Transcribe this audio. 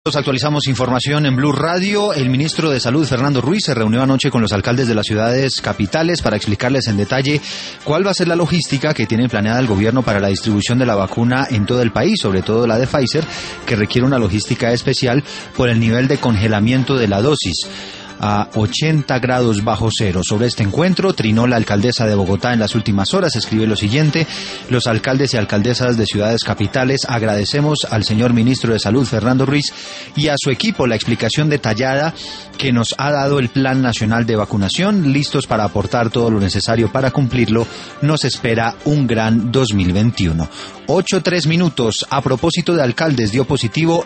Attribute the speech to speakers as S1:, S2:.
S1: Actualizamos información en Blue Radio. El ministro de Salud, Fernando Ruiz, se reunió anoche con los alcaldes de las ciudades capitales para explicarles en detalle cuál va a ser la logística que tiene planeada el gobierno para la distribución de la vacuna en todo el país, sobre todo la de Pfizer, que requiere una logística especial por el nivel de congelamiento de la dosis a 80 grados bajo cero. Sobre este encuentro, trinó la alcaldesa de Bogotá en las últimas horas. Escribe lo siguiente: los alcaldes y alcaldesas de ciudades capitales agradecemos al señor ministro de Salud, Fernando Ruiz, y a su equipo la explicación detallada que nos ha dado el Plan Nacional de Vacunación. Listos para aportar todo lo necesario para cumplirlo. Nos espera un gran 2021. 8:03 minutos. A propósito de alcaldes, dio positivo